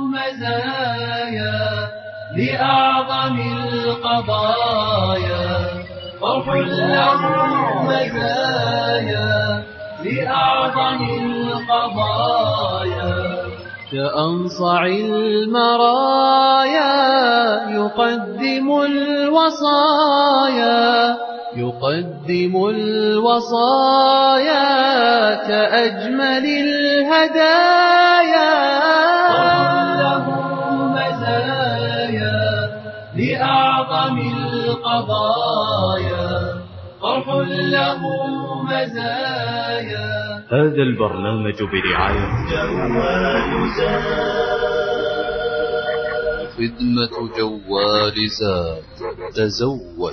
مزايا لأعظم القضايا، فرح له مزايا لأعظم القضايا، كأنصع المرايا يقدم الوصايا كأجمل الهدايا، له مزايا لأعظم القضايا، فرح له مزايا. هذا البرنامج برعاية جوال خدمة جوال زاد، تزود.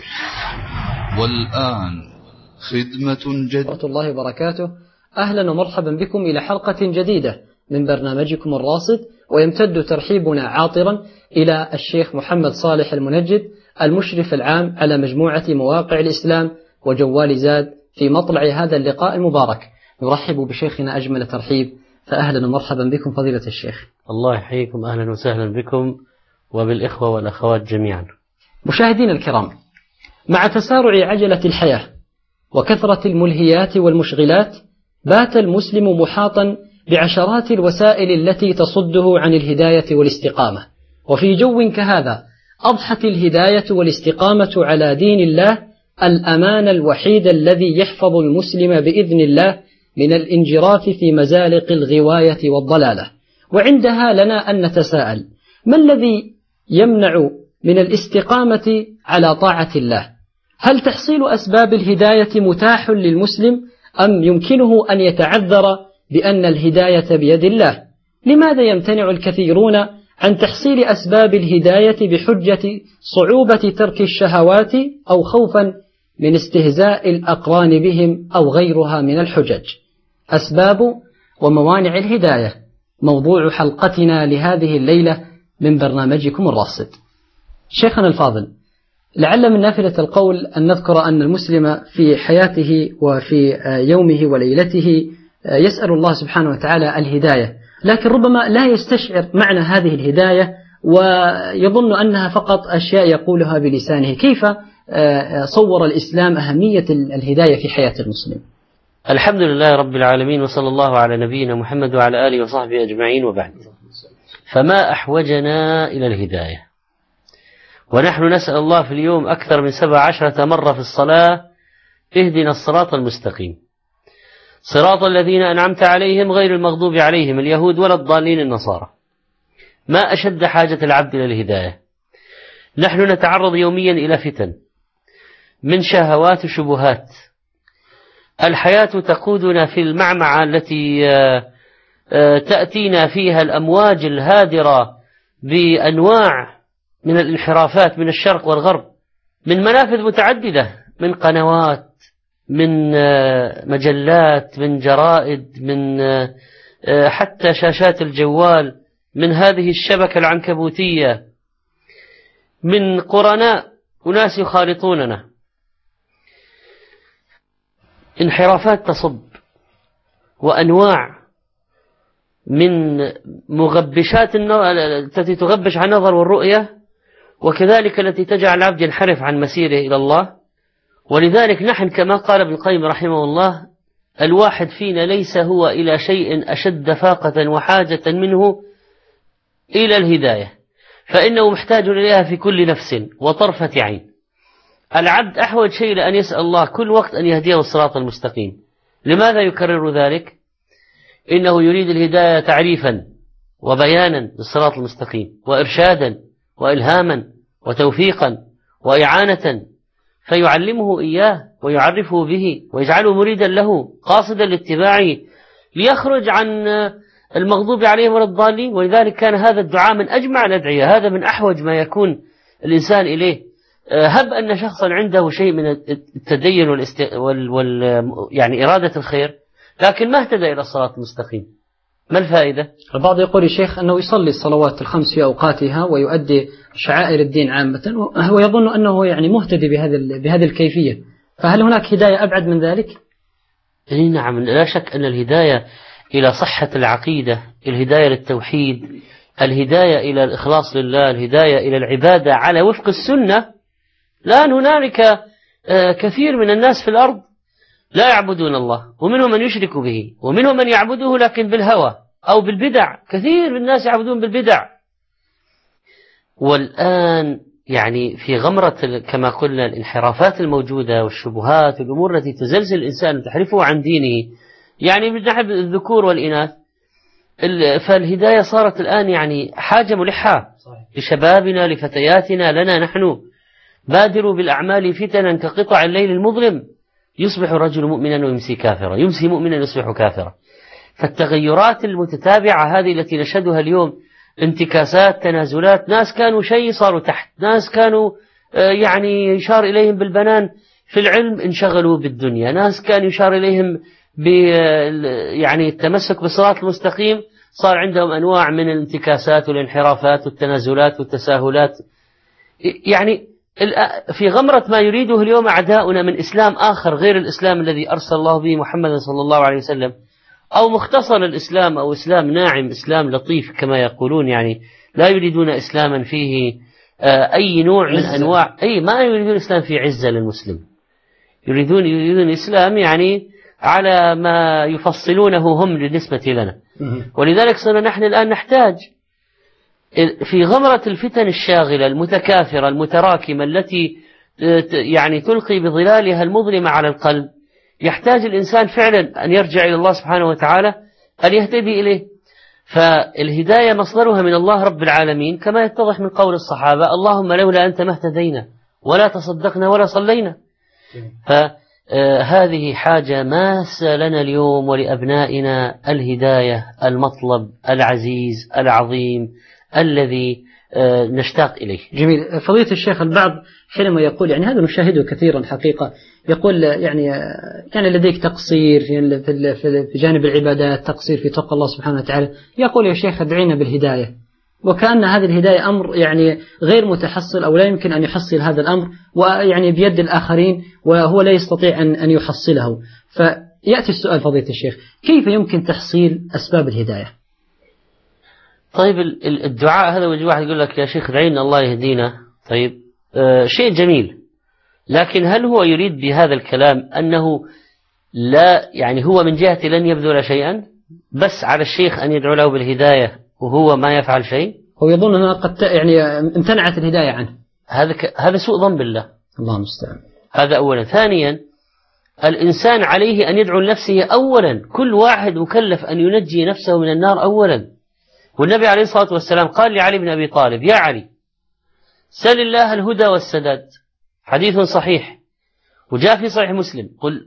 والآن خدمة جديدة. ورحمة الله وبركاته. أهلا ومرحبا بكم إلى حلقة جديدة من برنامجكم الراصد، ويمتد ترحيبنا عاطرا إلى الشيخ محمد صالح المنجد، المشرف العام على مجموعة مواقع الإسلام وجوال زاد، في مطلع هذا اللقاء المبارك. نرحب بشيخنا أجمل ترحيب، فأهلا ومرحبا بكم فضيلة الشيخ. الله يحييكم، أهلا وسهلا بكم وبالإخوة والأخوات جميعا. مشاهدين الكرام، مع تسارع عجلة الحياة وكثرة الملهيات والمشغلات، بات المسلم محاطا بعشرات الوسائل التي تصده عن الهداية والاستقامة. وفي جو كهذا أضحت الهداية والاستقامة على دين الله الأمان الوحيد الذي يحفظ المسلم بإذن الله من الانجراف في مزالق الغواية والضلالة. وعندها لنا أن نتساءل: ما الذي يمنع من الاستقامة على طاعة الله؟ هل تحصيل أسباب الهداية متاح للمسلم، أم يمكنه أن يتعذر بأن الهداية بيد الله؟ لماذا يمتنع الكثيرون عن تحصيل أسباب الهداية بحجة صعوبة ترك الشهوات أو خوفا من استهزاء الأقران بهم أو غيرها من الحجج؟ أسباب وموانع الهداية موضوع حلقتنا لهذه الليلة من برنامجكم الراصد. شيخنا الفاضل، لعل من نافلة القول أن نذكر أن المسلم في حياته وفي يومه وليلته يسأل الله سبحانه وتعالى الهداية، لكن ربما لا يستشعر معنى هذه الهداية ويظن أنها فقط أشياء يقولها بلسانه. كيف صور الإسلام أهمية الهداية في حياة المسلم؟ الحمد لله رب العالمين، وصلى الله على نبينا محمد وعلى آله وصحبه أجمعين، وبعد. فما أحوجنا إلى الهداية، ونحن نسأل الله في اليوم أكثر من 17 مرة في الصلاة: اهدنا الصراط المستقيم، صراط الذين أنعمت عليهم غير المغضوب عليهم اليهود ولا الضالين النصارى. ما أشد حاجة العبد إلى الهداية. نحن نتعرض يوميا إلى فتن من شهوات وشبهات. الحياة تقودنا في المعمعة التي تأتينا فيها الأمواج الهادرة بأنواع من الانحرافات من الشرق والغرب، من منافذ متعددة، من قنوات، من مجلات، من جرائد، من حتى شاشات الجوال، من هذه الشبكة العنكبوتية، من قرناء وناس يخالطوننا. انحرافات تصب، وأنواع من مغبشات التي تغبش عن النظر والرؤية، وكذلك التي تجعل العبد ينحرف عن مسيره إلى الله. ولذلك نحن كما قال ابن القيم رحمه الله: الواحد فينا ليس هو إلى شيء أشد فاقة وحاجة منه إلى الهداية، فإنه محتاج إليها في كل نفس وطرفة عين. العبد أحوج شيء لأن يسأل الله كل وقت أن يهديه الصراط المستقيم. لماذا يكرر ذلك؟ إنه يريد الهداية تعريفا وبيانا للصراط المستقيم، وإرشادا وإلهاما وتوفيقا وإعانة، فيعلمه إياه ويعرفه به ويجعله مريدا له قاصدا لاتباعه، ليخرج عن المغضوب عليهم ولا الضالين. ولذلك كان هذا الدعاء من أجمع الأدعية، هذا من أحوج ما يكون الإنسان إليه. هب أن شخصا عنده شيء من التدين يعني إرادة الخير، لكن ما اهتدى إلى الصراط المستقيم، ما الفائدة؟ البعض يقول يا شيخ أنه يصلي الصلوات الخمس في أوقاتها ويؤدي شعائر الدين عامة، وهو يظن أنه يعني مهتدي بهذه الكيفية، فهل هناك هداية أبعد من ذلك؟ نعم، لا شك أن الهداية إلى صحة العقيدة، الهداية للتوحيد، الهداية إلى الإخلاص لله، الهداية إلى العبادة على وفق السنة. الآن هنالك كثير من الناس في الأرض لا يعبدون الله، ومنهم من يشرك به، ومنهم من يعبده لكن بالهوى أو بالبدع. كثير من الناس يعبدون بالبدع. والآن يعني في غمرة كما قلنا الانحرافات الموجودة والشبهات والأمور التي تزلزل الإنسان وتحرفه عن دينه، يعني من ناحية الذكور والإناث، فالهداية صارت الآن يعني حاجة ملحة لشبابنا لفتياتنا لنا نحن. بادروا بالأعمال فتنا كقطع الليل المظلم، يصبح الرجل مؤمنا ويمسي كافرا، يمسي مؤمنا يصبح كافرا. فالتغيرات المتتابعة هذه التي نشهدها اليوم، انتكاسات، تنازلات، ناس كانوا شيء صاروا تحت، ناس كانوا يعني يشار إليهم بالبنان في العلم انشغلوا بالدنيا، ناس كان يشار إليهم يعني التمسك بالصراط المستقيم صار عندهم أنواع من الانتكاسات والانحرافات والتنازلات والتساهلات. يعني في غمرة ما يريده اليوم أعداؤنا من إسلام آخر غير الإسلام الذي أرسل الله به محمد صلى الله عليه وسلم، أو مختصر الإسلام أو إسلام ناعم، إسلام لطيف كما يقولون، يعني لا يريدون إسلاما فيه أي نوع من أنواع، ما يريدون إسلام فيه عزة للمسلم، يريدون إسلام يعني على ما يفصلونه هم بالنسبة لنا. ولذلك صرنا نحن الآن نحتاج في غمرة الفتن الشاغلة المتكاثرة المتراكمة التي يعني تلقي بظلالها المظلمة على القلب، يحتاج الإنسان فعلا أن يرجع إلى الله سبحانه وتعالى، أن يهتدي إليه. فالهداية مصدرها من الله رب العالمين كما يتضح من قول الصحابة: اللهم لولا أنت ما اهتدينا ولا تصدقنا ولا صلينا. فهذه حاجة ماسة لنا اليوم ولأبنائنا، الهداية، المطلب العزيز العظيم الذي نشتاق إليه. جميل. فضيلة الشيخ، البعض حينما يقول، يعني هذا نشاهده كثيرا حقيقة، يقول يعني لديك تقصير في جانب العبادات، تقصير في تقوى الله سبحانه وتعالى، يقول يا شيخ ادعينا بالهداية، وكأن هذه الهداية أمر يعني غير متحصل أو لا يمكن أن يحصل هذا الأمر، ويعني بيد الآخرين وهو لا يستطيع أن يحصله. فيأتي السؤال فضيلة الشيخ: كيف يمكن تحصيل أسباب الهداية؟ طيب الدعاء هذا وجه واحد يقول لك يا شيخ ادعينا الله يهدينا، طيب شيء جميل، لكن هل هو يريد بهذا الكلام أنه لا يعني هو من جهة لن يبذل شيئا، بس على الشيخ أن يدعو له بالهداية وهو ما يفعل شيء؟ هو يظن أنها قد يعني امتنعت الهداية عنه. هذا سوء ظن بالله، الله المستعان. هذا أولا. ثانيا، الإنسان عليه أن يدعو لنفسه أولا، كل واحد مكلف أن ينجي نفسه من النار أولا. والنبي عليه الصلاة والسلام قال لعلي بن أبي طالب: يا علي سل الله الهدى والسداد، حديث صحيح وجاء في صحيح مسلم: قل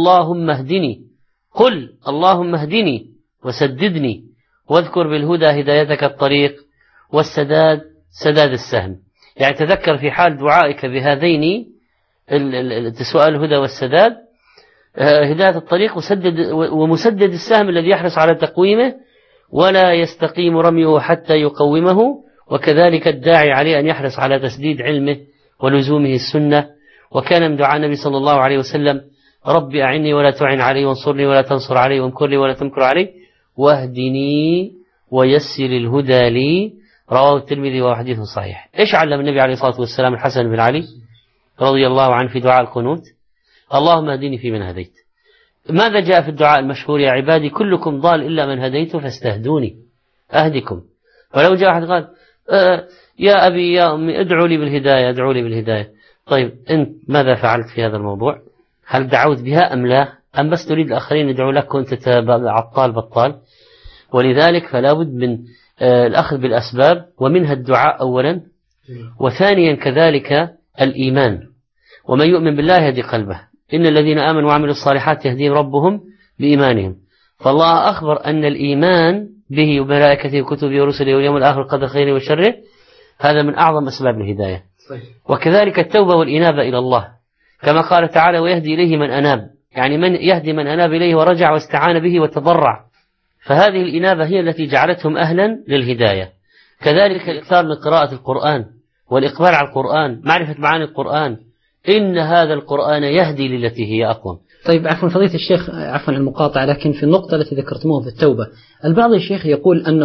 اللهم اهدني وسددني، واذكر بالهدى هدايتك الطريق، والسداد سداد السهم. يعني تذكر في حال دعائك بهذين سؤال الهدى والسداد، هداية الطريق ومسدد السهم الذي يحرص على تقويمه ولا يستقيم رميه حتى يقومه. وكذلك الداعي عليه أن يحرص على تسديد علمه ولزومه السنة. وكان من دعاء النبي صلى الله عليه وسلم: ربي أعني ولا تعن علي، وانصرني ولا تنصر علي، وامكر لي ولا تمكر علي، واهدني ويسر الهدى لي. رواه الترمذي وهو حديث صحيح. إيش علم النبي عليه الصلاة والسلام الحسن بن علي رضي الله عنه في دعاء القنوت؟ اللهم اهدني فيمن هديت. ماذا جاء في الدعاء المشهور: يا عبادي كلكم ضال إلا من هديت فاستهدوني أهدكم. ولو جاء أحد قال: يا أبي يا أمي ادعوا لي بالهداية، ادعوا لي بالهداية. طيب أنت ماذا فعلت في هذا الموضوع؟ هل دعوت بها أم لا؟ أم بس تريد الآخرين يدعوا لك وأنت عطال بطال؟ ولذلك فلا بد من الأخذ بالأسباب، ومنها الدعاء أولا، وثانيا كذلك الإيمان. ومن يؤمن بالله يهدي قلبه، إن الذين آمنوا وعملوا الصالحات يهديهم ربهم بإيمانهم. فالله أخبر أن الإيمان به وملائكته وكتبه ورسله واليوم الآخر قدر خيره وشره، هذا من أعظم أسباب الهداية. وكذلك التوبة والإنابة إلى الله، كما قال تعالى: ويهدي إليه من أناب، يعني من يهدي من أناب إليه ورجع واستعان به وتضرع. فهذه الإنابة هي التي جعلتهم أهلا للهداية. كذلك الإكثار من قراءة القرآن والإقبال على القرآن، معرفة معاني القرآن، إن هذا القرآن يهدي للتي هي أقوم. طيب عفوا فضيلة الشيخ، عفوا المقاطعة، لكن في النقطة التي ذكرتموها في التوبة، البعض الشيخ يقول أنه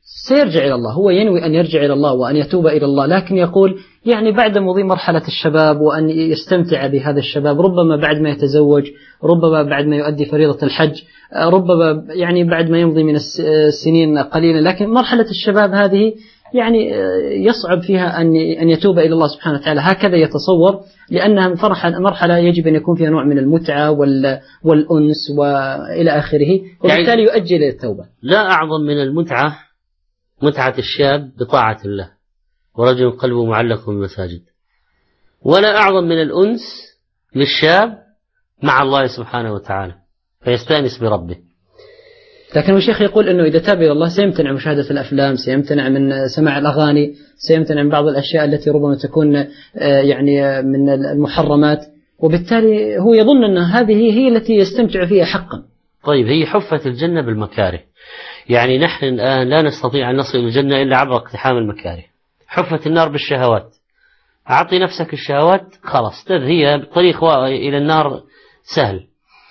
سيرجع إلى الله، هو ينوي أن يرجع إلى الله وأن يتوب إلى الله، لكن يقول يعني بعد مضي مرحلة الشباب وأن يستمتع بهذا الشباب، ربما بعد ما يتزوج، ربما بعد ما يؤدي فريضة الحج، ربما يعني بعد ما يمضي من السنين قليلا، لكن مرحلة الشباب هذه يعني يصعب فيها أن يتوب إلى الله سبحانه وتعالى، هكذا يتصور، لأنها مرحلة يجب أن يكون فيها نوع من المتعة والأنس وإلى آخره، وبالتالي يؤجل التوبة. لا أعظم من المتعة متعة الشاب بطاعة الله، ورجل قلبه معلق بالمساجد، ولا أعظم من الأنس للشاب مع الله سبحانه وتعالى فيستأنس بربه. لكن الشيخ يقول أنه إذا تاب إلى الله سيمتنع مشاهدة الأفلام، سيمتنع من سماع الأغاني، سيمتنع من بعض الأشياء التي ربما تكون يعني من المحرمات، وبالتالي هو يظن أن هذه هي التي يستمتع فيها حقا. طيب، هي حفت الجنة بالمكاره، يعني نحن الآن لا نستطيع أن نصل إلى الجنة إلا عبر اقتحام المكاره. حفت النار بالشهوات، أعطي نفسك الشهوات خلاص هي طريق إلى النار سهل.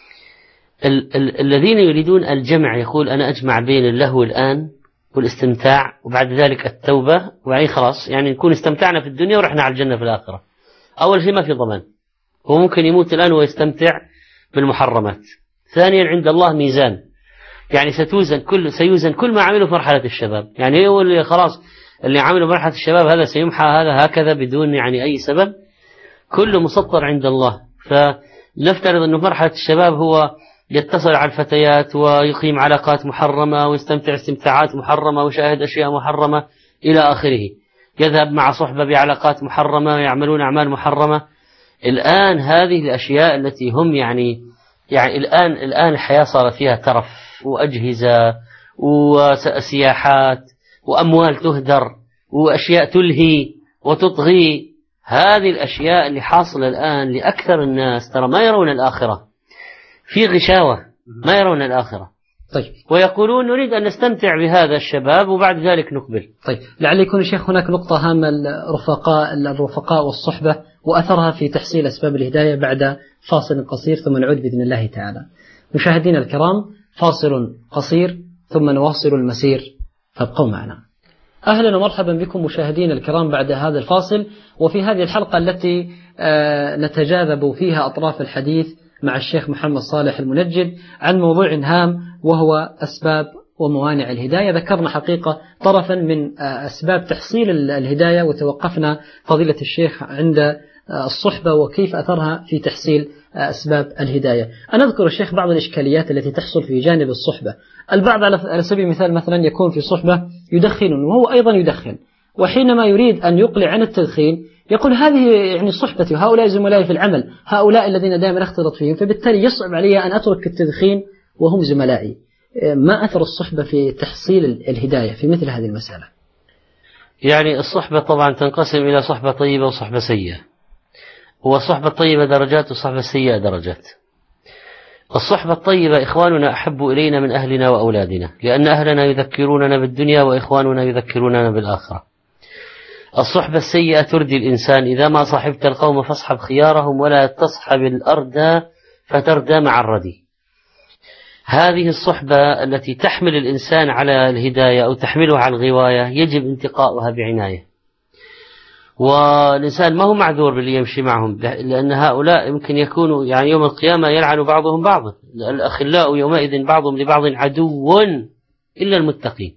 الذين يريدون الجمع يقول أنا أجمع بين اللهو الآن والاستمتاع وبعد ذلك التوبة، وبعدين خلاص يعني نكون استمتعنا في الدنيا ورحنا على الجنة في الآخرة. أول شيء ما في ضمان، هو ممكن يموت الآن ويستمتع بالمحرمات. ثانيا عند الله ميزان، يعني سيوزن كل ما عمله في مرحلة الشباب، يعني هو اللي خلاص اللي عمله مرحلة الشباب هذا سيمحى هذا هكذا بدون يعني أي سبب، كله مسطر عند الله. فنفترض أنه في مرحلة الشباب هو يتصل على الفتيات ويقيم علاقات محرمة ويستمتع استمتاعات محرمة ويشاهد أشياء محرمة إلى آخره، يذهب مع صحبة بعلاقات محرمة ويعملون أعمال محرمة. الآن هذه الأشياء التي هم يعني الآن الحياة صارت فيها ترف وأجهزة وسياحات وأموال تهدر وأشياء تلهي وتطغي. هذه الأشياء اللي حاصلة الآن لأكثر الناس ترى ما يرون الآخرة، في غشاوة ما يرون الآخرة. طيب، ويقولون نريد أن نستمتع بهذا الشباب وبعد ذلك نقبل. طيب، لعل يكون الشيخ هناك نقطة هامة، الرفقاء والصحبة وأثرها في تحصيل أسباب الهداية، بعد فاصل قصير ثم نعود بإذن الله تعالى. مشاهدينا الكرام، فاصل قصير ثم نواصل المسير، فابقوا معنا. أهلا ومرحبا بكم مشاهدينا الكرام بعد هذا الفاصل، وفي هذه الحلقة التي نتجاذب فيها أطراف الحديث مع الشيخ محمد صالح المنجد عن موضوع هام وهو أسباب وموانع الهداية. ذكرنا حقيقة طرفا من أسباب تحصيل الهداية، وتوقفنا فضيلة الشيخ عند الصحبة وكيف أثرها في تحصيل أسباب الهداية. أنا أذكر الشيخ بعض الإشكاليات التي تحصل في جانب الصحبة. البعض على سبيل المثال مثلا يكون في صحبة يدخن وهو أيضا يدخن، وحينما يريد أن يقلع عن التدخين يقول هذه يعني صحبتي وهؤلاء زملائي في العمل، هؤلاء الذين دائما اختلط فيهم، فبالتالي يصعب علي أن أترك التدخين وهم زملائي. ما أثر الصحبة في تحصيل الهداية في مثل هذه المسألة؟ يعني الصحبة طبعا تنقسم إلى صحبة طيبة وصحبة سيئة، والصحبة الطيبة درجات والصحبة السيئة درجات. الصحبة الطيبة إخواننا أحب إلينا من أهلنا وأولادنا، لأن أهلنا يذكروننا بالدنيا وإخواننا يذكروننا بالآخرة. الصحبة السيئة تردي الإنسان، إذا ما صحبت القوم فاصحب خيارهم ولا تصحب الأردى فتردى مع الردي. هذه الصحبة التي تحمل الإنسان على الهداية أو تحمله على الغواية يجب انتقاؤها بعناية، والإنسان ما هو معذور باللي يمشي معهم، لأن هؤلاء يمكن يكونوا يعني يوم القيامة يلعن بعضهم بعضا، الأخلاء يومئذ بعضهم لبعض عدو إلا المتقين.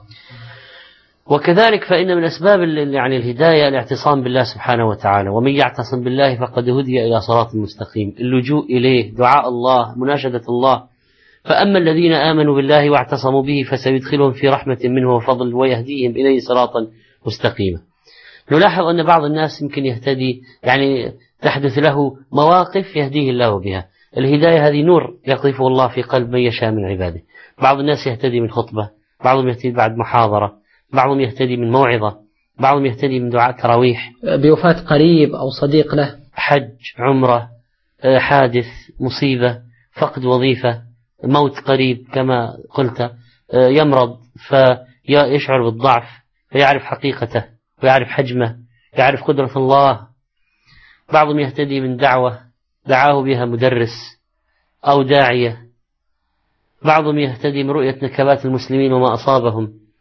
وكذلك فإن من أسباب يعني الهداية الاعتصام بالله سبحانه وتعالى، ومن يعتصم بالله فقد هدي إلى صراط مستقيم، اللجوء إليه، دعاء الله، مناشدة الله. فأما الذين آمنوا بالله واعتصموا به فسيدخلهم في رحمة منه وفضل ويهديهم إليه صراطا مستقيما. نلاحظ أن بعض الناس يمكن يهتدي، يعني تحدث له مواقف يهديه الله بها. الهداية هذه نور يقذفه الله في قلب من يشاء من عباده. بعض الناس يهتدي من خطبة، بعضهم يهتدي بعد محاضرة، بعضهم يهتدي من موعظة، بعضهم يهتدي من دعاء تراويح، بوفاة قريب أو صديق له، حج، عمرة، حادث، مصيبة، فقد وظيفة، موت قريب كما قلت، يمرض فيشعر بالضعف فيعرف حقيقته ويعرف حجمه، يعرف قدرة الله. بعضهم يهتدي من دعوة دعاه بها مدرس أو داعية، بعضهم يهتدي من رؤية نكبات المسلمين وما أصابهم.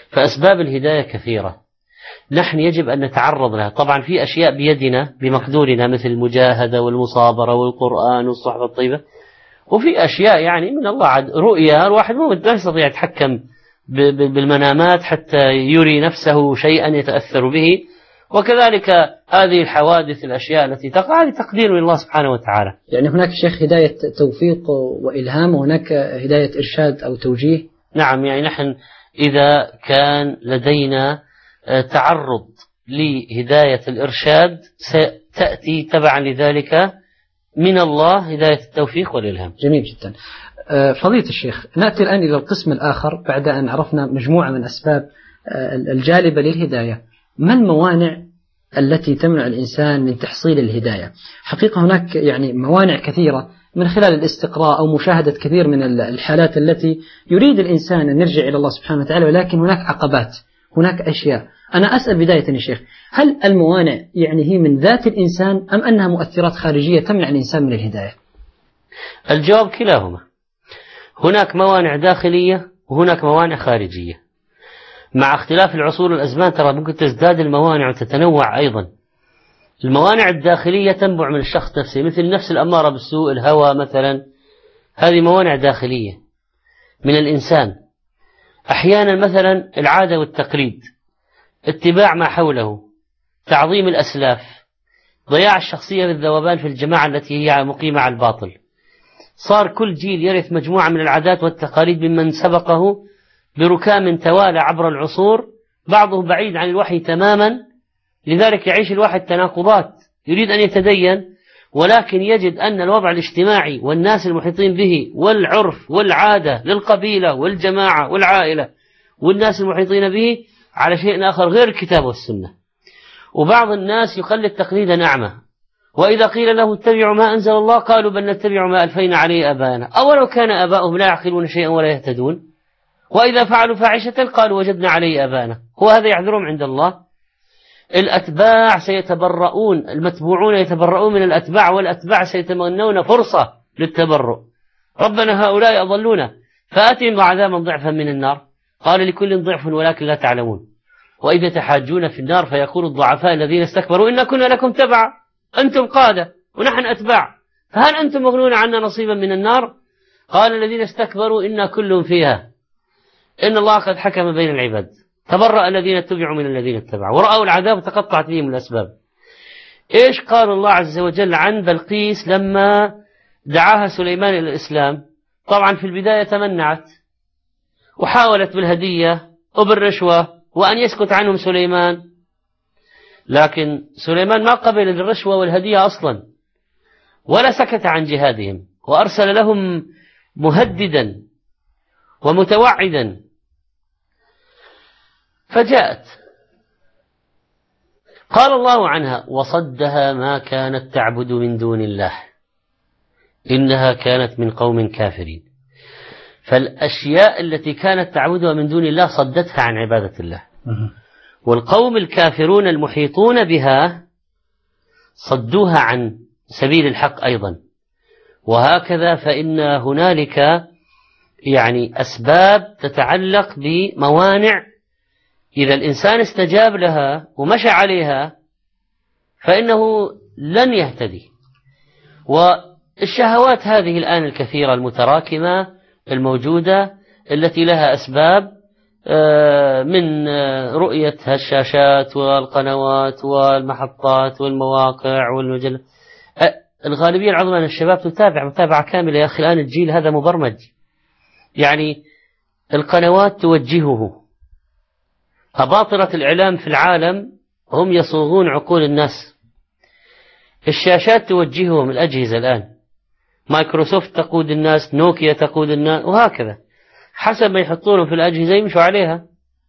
فأسباب الهداية كثيرة، نحن يجب أن نتعرض لها. طبعا في أشياء بيدنا بمقدورنا مثل المجاهدة والمصابرة والقرآن والصحبة الطيبة، وفي أشياء يعني من الله عاد رؤيا الواحد لا يستطيع يتحكم بالمنامات حتى يري نفسه شيئا يتأثر به، وكذلك هذه الحوادث الأشياء التي تقع هذه تقدير من الله سبحانه وتعالى. يعني هناك شيخ هداية توفيق وإلهام، وهناك هداية إرشاد أو توجيه. نعم، يعني نحن إذا كان لدينا تعرض لهداية الإرشاد ستأتي تبعا لذلك من الله هداية التوفيق والإلهام. جميل جدا. فضيلة الشيخ، نأتي الآن إلى القسم الآخر بعد أن عرفنا مجموعة من أسباب الجالبة للهداية. ما الموانع التي تمنع الإنسان من تحصيل الهداية؟ حقيقة هناك يعني موانع كثيرة من خلال الاستقراء أو مشاهدة كثير من الحالات التي يريد الإنسان أن يرجع إلى الله سبحانه وتعالى، ولكن هناك عقبات، هناك أشياء. أنا أسأل بداية يا شيخ، هل الموانع يعني هي من ذات الإنسان أم أنها مؤثرات خارجية تمنع الإنسان من الهداية؟ الجواب كلاهما. هناك موانع داخلية وهناك موانع خارجية. مع اختلاف العصور والأزمان ترى ممكن تزداد الموانع وتتنوع أيضا. الموانع الداخلية تنبع من الشخص نفسه، مثل النفس الأمارة بالسوء، الهوى مثلا، هذه موانع داخلية من الإنسان. أحيانا مثلا العادة والتقليد، اتباع ما حوله، تعظيم الأسلاف، ضياع الشخصية بالذوبان في الجماعة التي هي مقيمة على الباطل. صار كل جيل يرث مجموعة من العادات والتقاليد ممن سبقه بركام توالى عبر العصور، بعضه بعيد عن الوحي تماما، لذلك يعيش الواحد تناقضات، يريد أن يتدين ولكن يجد أن الوضع الاجتماعي والناس المحيطين به والعرف والعادة للقبيلة والجماعة والعائلة والناس المحيطين به على شيء آخر غير الكتاب والسنة. وبعض الناس يقلد تقليدا أعمى، وإذا قيل له اتبعوا ما أنزل الله قالوا بل نتبع ما ألفينا عليه آباءنا، أولو كان آباؤهم لا يعقلون شيئا ولا يهتدون، وإذا فعلوا فاحشة قالوا وجدنا عليه آباءنا. هو هذا يعذرهم عند الله؟ الأتباع سيتبرؤون، المتبوعون يتبرؤون من الأتباع، والأتباع سيتمنون فرصة للتبرؤ. ربنا هؤلاء أضلونا فآتهم عذابا ضعفا من النار، قال لكل ضعف ولكن لا تعلمون. وإذا تحاجون في النار فيقول الضعفاء الذين استكبروا إنا كنا لكم تبعا أنتم قادة ونحن أتباع فهل أنتم مغنون عنا نصيبا من النار؟ قال الذين استكبروا إنا كل فيها إن الله قد حكم بين العباد تبرأ الذين اتبعوا من الذين اتبعوا ورأوا العذاب وتقطعت بهم الأسباب. إيش قال الله عز وجل عن بلقيس لما دعاها سليمان إلى الإسلام؟ طبعا في البداية تمنعت وحاولت بالهدية وبالرشوة وأن يسكت عنهم سليمان، لكن سليمان ما قبل الرشوة والهدية أصلا ولا سكت عن جهادهم، وأرسل لهم مهددا ومتوعدا. فجاءت قال الله عنها وصدها ما كانت تعبد من دون الله إنها كانت من قوم كافرين. فالأشياء التي كانت تعبدها من دون الله صدتها عن عبادة الله، والقوم الكافرون المحيطون بها صدوها عن سبيل الحق أيضا. وهكذا فإن هنالك يعني أسباب تتعلق بموانع إذا الإنسان استجاب لها ومشى عليها فإنه لن يهتدي. والشهوات هذه الآن الكثيرة المتراكمة الموجودة التي لها أسباب من رؤية الشاشات والقنوات والمحطات والمواقع والمجلة. الغالبية العظمى من الشباب تتابع متابعة كاملة. يا أخي الآن الجيل هذا مبرمج، يعني القنوات توجهه. أباطرة الإعلام في العالم هم يصوغون عقول الناس، الشاشات توجههم، الأجهزة الآن مايكروسوفت تقود الناس، نوكيا تقود الناس، وهكذا حسب ما يحطونهم في الأجهزة يمشوا عليها.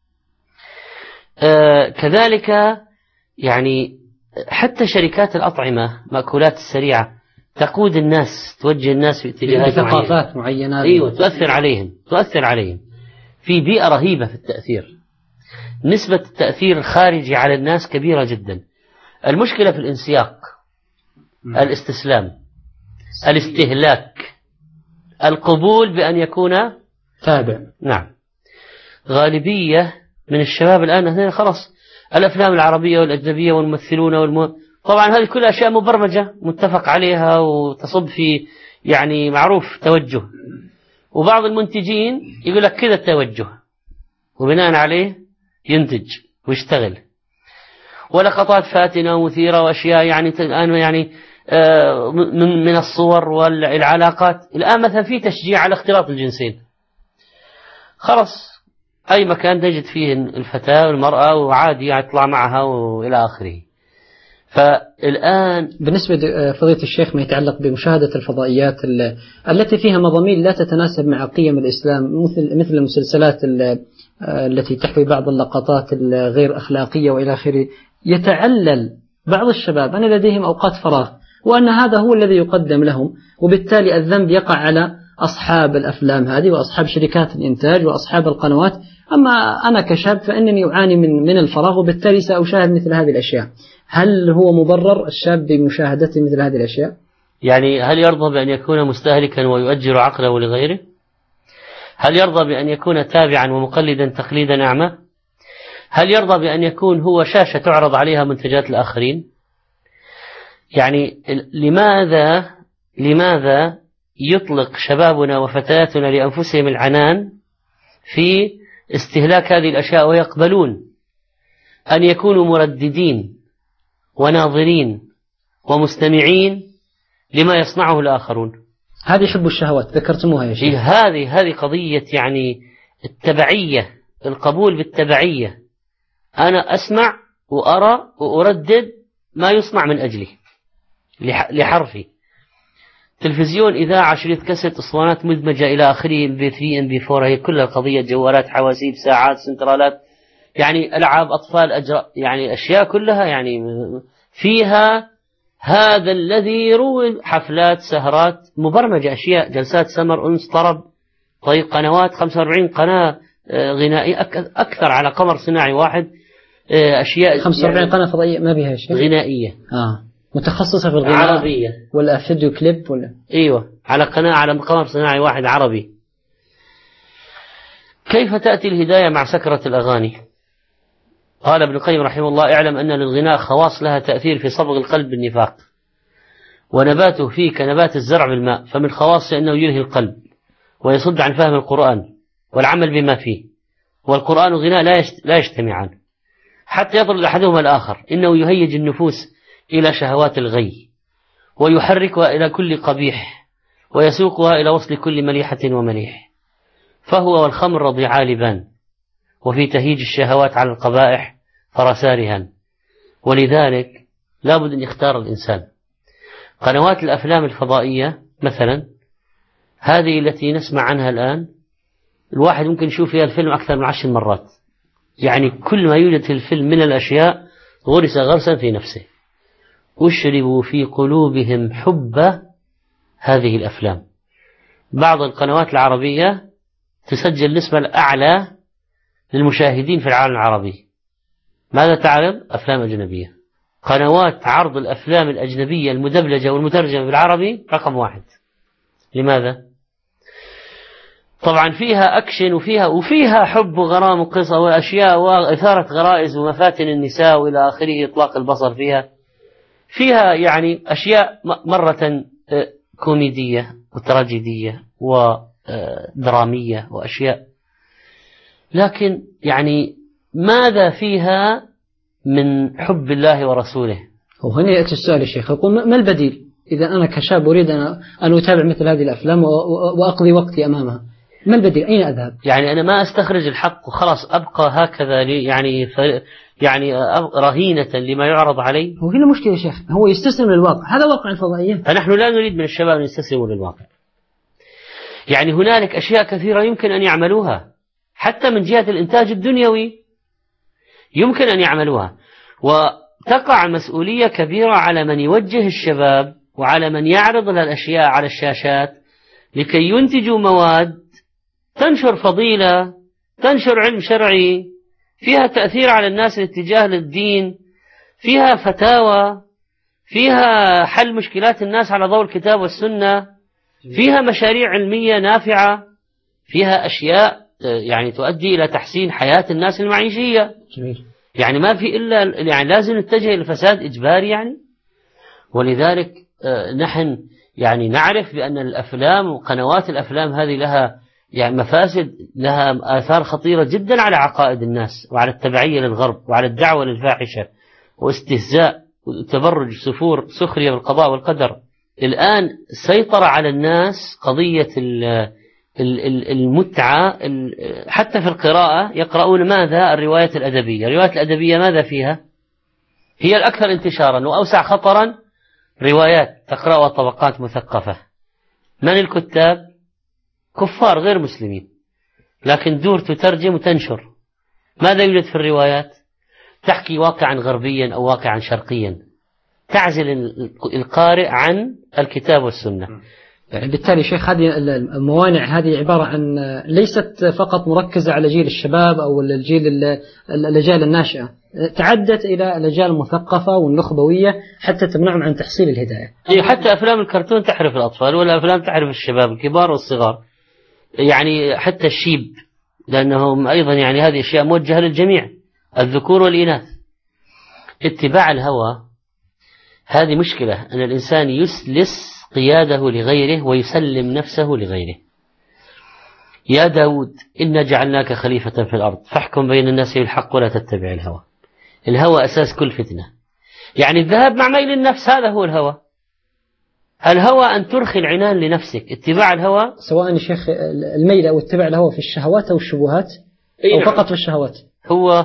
كذلك يعني حتى شركات الأطعمة مأكولات السريعة تقود الناس، توجه الناس في اتجاهات ثقافات معينة. أيوة، تؤثر عليهم في بيئة رهيبة في التأثير. نسبة التأثير الخارجي على الناس كبيرة جدا. المشكلة في الانسياق، الاستسلام، الاستهلاك، القبول بأن يكون تابع. نعم. غالبية من الشباب الآن خلاص الأفلام العربية والأجنبية والممثلون طبعا هذه كل أشياء مبرمجة متفق عليها وتصب في يعني معروف توجه، وبعض المنتجين يقول لك كذا التوجه وبناء عليه ينتج ويشتغل، ولقطات فاتنة ومثيرة وأشياء يعني الآن يعني من الصور والعلاقات. الآن مثلا في تشجيع على اختلاط الجنسين، خلاص أي مكان تجد فيه الفتاة والمرأة وعادي يطلع معها وإلى آخره. فالآن بالنسبة لفضيلة الشيخ ما يتعلق بمشاهدة الفضائيات التي فيها مضامين لا تتناسب مع قيم الإسلام، مثل المسلسلات التي تحوي بعض اللقطات الغير أخلاقية وإلى آخره، يتعلل بعض الشباب أن لديهم أوقات فراغ وأن هذا هو الذي يقدم لهم، وبالتالي الذنب يقع على أصحاب الأفلام هذه وأصحاب شركات الإنتاج وأصحاب القنوات. أما أنا كشاب فإنني أعاني من الفراغ وبالتالي سأشاهد مثل هذه الأشياء. هل هو مبرر الشاب بمشاهدة مثل هذه الأشياء؟ يعني هل يرضى بأن يكون مستهلكا ويؤجر عقله لغيره؟ هل يرضى بأن يكون تابعا ومقلدا تقليدا أعمى؟ هل يرضى بأن يكون هو شاشة تعرض عليها منتجات الآخرين؟ يعني لماذا يطلق شبابنا وفتياتنا لأنفسهم العنان في استهلاك هذه الأشياء ويقبلون أن يكونوا مرددين وناظرين ومستمعين لما يصنعه الآخرون؟ هذه حب الشهوات ذكرتموها يا شيخ. هذه قضية يعني التبعية، القبول بالتبعية. أنا أسمع وأرى وأردد ما يصنع من أجلي لحرفي. تلفزيون، إذاعة، شريط كاسيت، أسطوانات مدمجة إلى آخره، MP3 MP4، هي كل القضية، جوالات، حواسيب، ساعات، سنترالات، يعني ألعاب أطفال، يعني أشياء كلها يعني فيها هذا الذي يروي، حفلات، سهرات مبرمجة، أشياء، جلسات سمر، أنس، طرب، طيب، قنوات 45 قناة غنائية أكثر على قمر صناعي واحد، أشياء 45 يعني قناة فضائية ما بها شيء غنائية متخصصة في الغناء عربية ولا فيديو كليب ولا أيوة على قمر صناعي واحد عربي. كيف تأتي الهداية مع سكرة الأغاني؟ قال ابن القيم رحمه الله: اعلم أن للغناء خواص لها تأثير في صبغ القلب بالنفاق، ونباته فيه كنبات الزرع بالماء، فمن خواصه أنه يلهي القلب ويصد عن فهم القرآن والعمل بما فيه، والقرآن والغناء لا يجتمعان حتى يطرد أحدهما الآخر، إنه يهيج النفوس إلى شهوات الغي ويحركها إلى كل قبيح ويسوقها إلى وصل كل مليحة ومليح، فهو والخمر رضيعا لبان، وفي تهيج الشهوات على القبائح فرسارها. ولذلك لابد أن يختار الإنسان. قنوات الأفلام الفضائية مثلا هذه التي نسمع عنها الآن، الواحد ممكن يشوف فيها الفيلم أكثر من 10 مرات، يعني كل ما يوجد في الفيلم من الأشياء غرس غرسا في نفسه، أشربوا في قلوبهم حب هذه الأفلام. بعض القنوات العربية تسجل النسبة الأعلى للمشاهدين في العالم العربي. ماذا تعرض؟ أفلام أجنبية. قنوات عرض الأفلام الأجنبية المدبلجة والمترجمة بالعربي رقم 1. لماذا؟ طبعا فيها أكشن وفيها حب وغرام وقصة وأشياء وإثارة غرائز ومفاتن النساء وإلى آخره، إطلاق البصر فيها يعني أشياء مرة كوميدية وتراجيدية ودرامية وأشياء، لكن يعني ماذا فيها من حب الله ورسوله؟ وهنا يأتي السؤال يا شيخ، يقول ما البديل إذا أنا كشاب أريد أن أتابع مثل هذه الأفلام وأقضي وقتي أمامها؟ ما البديل؟ أين أذهب؟ يعني أنا ما أستخرج الحق وخلاص أبقى هكذا يعني رهينة لما يعرض علي. وهنا مشكلة يا شيخ، هو يستسلم للواقع، هذا واقع الفضائية. فنحن لا نريد من الشباب أن يستسلموا للواقع. يعني هنالك أشياء كثيرة يمكن أن يعملوها، حتى من جهة الإنتاج الدنيوي يمكن أن يعملوها، وتقع مسؤولية كبيرة على من يوجه الشباب وعلى من يعرض الأشياء على الشاشات لكي ينتجوا مواد تنشر فضيلة، تنشر علم شرعي، فيها تأثير على الناس الاتجاه للدين، فيها فتاوى، فيها حل مشكلات الناس على ضوء الكتاب والسنة، فيها مشاريع علمية نافعة، فيها أشياء يعني تؤدي إلى تحسين حياة الناس المعيشية. جميل. يعني ما في إلا يعني لازم نتجه إلى الفساد إجباري يعني. ولذلك نحن يعني نعرف بأن الأفلام وقنوات الأفلام هذه لها يعني مفاسد، لها آثار خطيرة جدا على عقائد الناس وعلى التبعية للغرب وعلى الدعوة للفاحشة واستهزاء وتبرج سفور سخرية بالقضاء والقدر. الآن سيطر على الناس قضية المتعة، حتى في القراءة يقرؤون ماذا؟ الرواية الأدبية. الرواية الأدبية ماذا فيها؟ هي الأكثر انتشارا وأوسع خطرا. روايات تقرأها طبقات مثقفة. من الكتاب؟ كفار غير مسلمين، لكن دور تترجم وتنشر. ماذا يوجد في الروايات؟ تحكي واقعا غربيا أو واقعا شرقيا، تعزل القارئ عن الكتاب والسنة. يعني بالتالي شيخ هذه الموانع هذه عبارة عن ليست فقط مركزة على جيل الشباب أو الأجيال الناشئة، تعدت إلى الأجيال المثقفة والنخبوية حتى تمنعهم عن تحصيل الهداية. حتى أفلام الكرتون تحرف الأطفال، ولا أفلام تحرف الشباب الكبار والصغار، يعني حتى الشيب، لأنهم أيضا يعني هذه أشياء موجهة للجميع، الذكور والإناث. اتباع الهوى هذه مشكلة، أن الإنسان يسلس قياده لغيره ويسلم نفسه لغيره. يا داود إنا جعلناك خليفة في الأرض فاحكم بين الناس بالحق ولا تتبع الهوى. الهوى أساس كل فتنة، يعني الذهاب مع ميل النفس، هذا هو الهوى. الهوى أن ترخي العنان لنفسك. اتباع الهوى سواء شيخ الميل أو اتباع الهوى في الشهوات أو الشبهات أو فقط في الشهوات. هو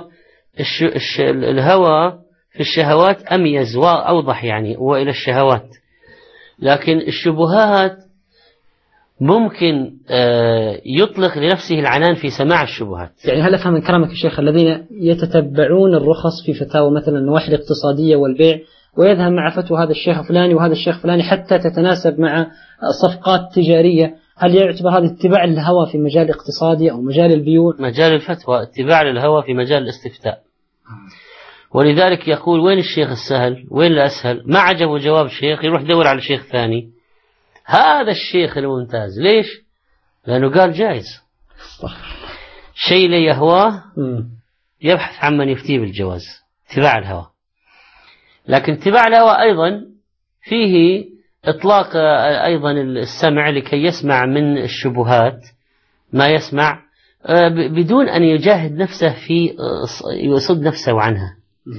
الهوى في الشهوات أميز وأوضح يعني، وإلى الشهوات. لكن الشبهات ممكن يطلق لنفسه العنان في سماع الشبهات. يعني هل أفهم من كلامك يا شيخ الذين يتتبعون الرخص في فتاوى مثلا النواحي الاقتصادية والبيع، ويذهب مع فتوى هذا الشيخ فلاني وهذا الشيخ فلاني حتى تتناسب مع صفقات تجارية، هل يعتبر هذا اتباع الهوى في مجال الاقتصادي أو مجال البيوع؟ مجال الفتوى اتباع للهوى في مجال الاستفتاء. ولذلك يقول وين الشيخ السهل وين الأسهل؟ ما عجبه جواب الشيخ يروح دور على شيخ ثاني. هذا الشيخ الممتاز ليش؟ لأنه قال جائز. شيء لا يهواه يبحث عن من يفتيه بالجواز، اتباع الهوى. لكن اتباع الهوى أيضا فيه إطلاق أيضا السمع لكي يسمع من الشبهات ما يسمع بدون أن يجاهد نفسه في يصد نفسه عنها.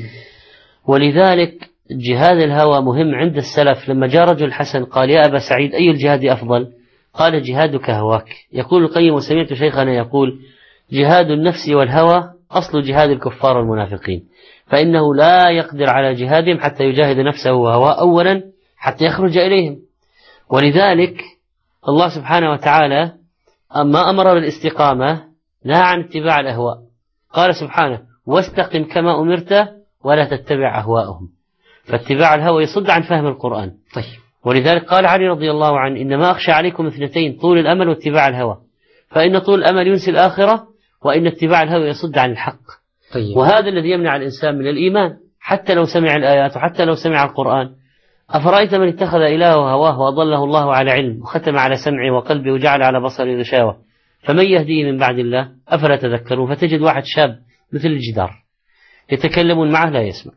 ولذلك جهاد الهوى مهم عند السلف. لما جاء رجل الحسن قال يا أبا سعيد أي الجهاد أفضل؟ قال جهادك هواك. يقول القيم وسمعت شيخنا يقول جهاد النفس والهوى أصل جهاد الكفار والمنافقين، فإنه لا يقدر على جهادهم حتى يجاهد نفسه وهواه أولا حتى يخرج إليهم. ولذلك الله سبحانه وتعالى أما أمر بالاستقامة نهى عن اتباع الأهواء. قال سبحانه واستقم كما أمرت ولا تتبع أهواءهم. فاتباع الهوى يصد عن فهم القرآن. طيب. ولذلك قال علي رضي الله عنه إنما أخشى عليكم اثنتين، طول الأمل واتباع الهوى، فإن طول الأمل ينسي الآخرة وإن اتباع الهوى يصد عن الحق. طيب. وهذا الذي يمنع الإنسان من الإيمان حتى لو سمع الآيات وحتى لو سمع القرآن. أفرأيت من اتخذ إلهه هواه وأضله الله على علم وختم على سمعه وقلبه وجعل على بصره غشاوة فمن يهديه من بعد الله أفلا تذكرون. فتجد واحد شاب مثل الجدار يتكلمون معه لا يسمع،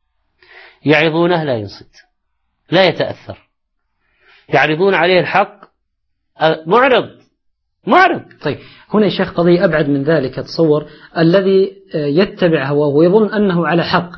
يعظونه لا ينصت، لا يتأثر، يعرضون عليه الحق معرض. طيب هنا يا شيخ قضية أبعد من ذلك. تصور الذي يتبع هواه ويظن أنه على حق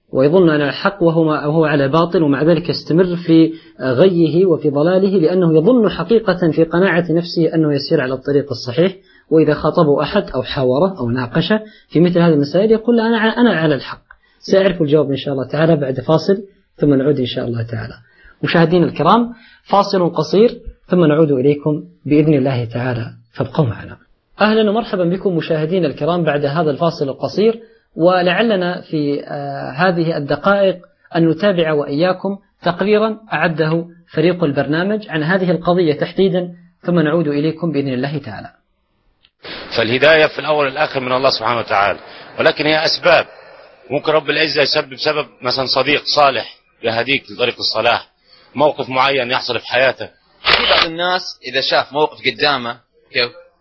وهو على باطل، ومع ذلك يستمر في غيه وفي ضلاله لأنه يظن حقيقة في قناعة نفسه أنه يسير على الطريق الصحيح، وإذا خاطبه أحد أو حاوره أو ناقشه في مثل هذه المسائل يقول أنا على الحق. سأعرف الجواب إن شاء الله تعالى بعد فاصل ثم نعود إن شاء الله تعالى. مشاهدين الكرام فاصل قصير ثم نعود إليكم بإذن الله تعالى، فابقوا معنا. أهلا ومرحبا بكم مشاهدين الكرام بعد هذا الفاصل القصير، ولعلنا في هذه الدقائق أن نتابع وإياكم تقريرا أعده فريق البرنامج عن هذه القضية تحديدا، ثم نعود إليكم بإذن الله تعالى. فالهداية في الأول والآخر من الله سبحانه وتعالى، ولكن هي أسباب. ممكن رب العزة يسبب سبب مثلا صديق صالح يهديك لطريق الصلاح، موقف معين يحصل في حياتك. في بعض الناس إذا شاف موقف قدامه كيف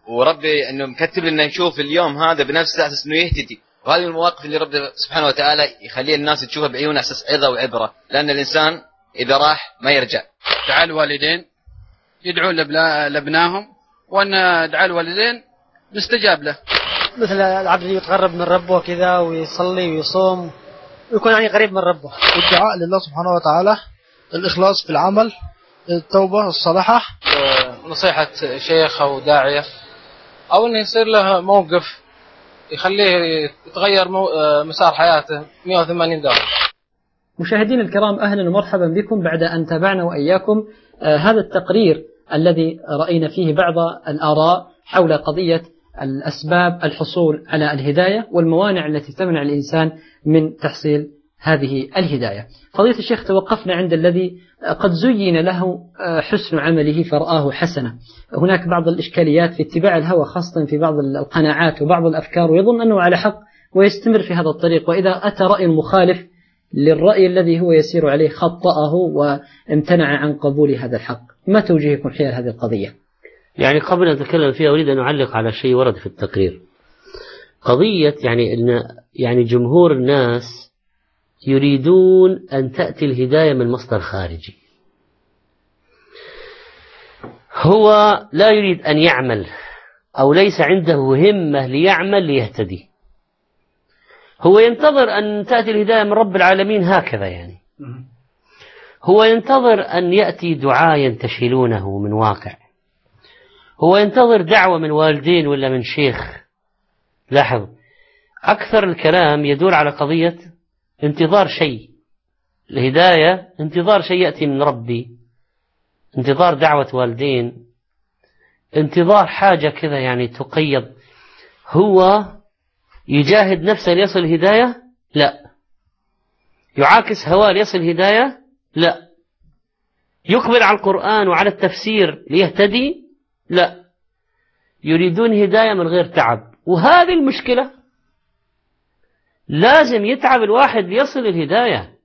وربي انه مكتب لنا نشوف اليوم هذا بنفسه اساس انه يهتدي، وهذه المواقف اللي ربي سبحانه وتعالى يخلي الناس تشوفها بعيون اساس عظه وعبره، لان الانسان اذا راح ما يرجع. دعاء الوالدين يدعوا لابنائهم، وان دعاء الوالدين مستجاب له، مثل العبد يتقرب من ربه كذا ويصلي ويصوم ويكون يعني قريب من ربه. الدعاء لله سبحانه وتعالى، الإخلاص في العمل، التوبة الصالحة، نصيحة شيخ أو داعية، أو أنه يصير له موقف يخليه يتغير مسار حياته 180 درجة. مشاهدينا الكرام، أهلا ومرحبا بكم بعد أن تابعنا وإياكم هذا التقرير الذي رأينا فيه بعض الآراء حول قضية الأسباب الحصول على الهداية والموانع التي تمنع الإنسان من تحصيل هذه الهداية. فضيلة الشيخ، توقفنا عند الذي قد زين له حسن عمله فرآه حسنة. هناك بعض الإشكاليات في اتباع الهوى، خاصة في بعض القناعات وبعض الأفكار، ويظن أنه على حق ويستمر في هذا الطريق، وإذا أتى رأي مخالف للرأي الذي هو يسير عليه خطأه وامتنع عن قبول هذا الحق. ما توجيهكم حيال هذه القضية؟ يعني قبل أن أتكلم فيها أريد أن أعلق على شيء ورد في التقرير. قضية يعني جمهور الناس يريدون أن تأتي الهداية من مصدر خارجي. هو لا يريد أن يعمل، أو ليس عنده همة ليعمل ليهتدي. هو ينتظر أن تأتي الهداية من رب العالمين هكذا، يعني هو ينتظر أن يأتي دعاء ينتشلونه من واقع، هو ينتظر دعوة من والدين ولا من شيخ. لاحظ، أكثر الكلام يدور على قضية انتظار شيء. الهداية انتظار شيء يأتي من ربي، انتظار دعوة والدين، انتظار حاجة كذا يعني تقيض. هو يجاهد نفسه ليصل الهداية؟ لا. يعاكس هواه ليصل الهداية؟ لا. يقبل على القرآن وعلى التفسير ليهتدي؟ لا. يريدون هداية من غير تعب، وهذه المشكلة. لازم يتعب الواحد ليصل الهداية.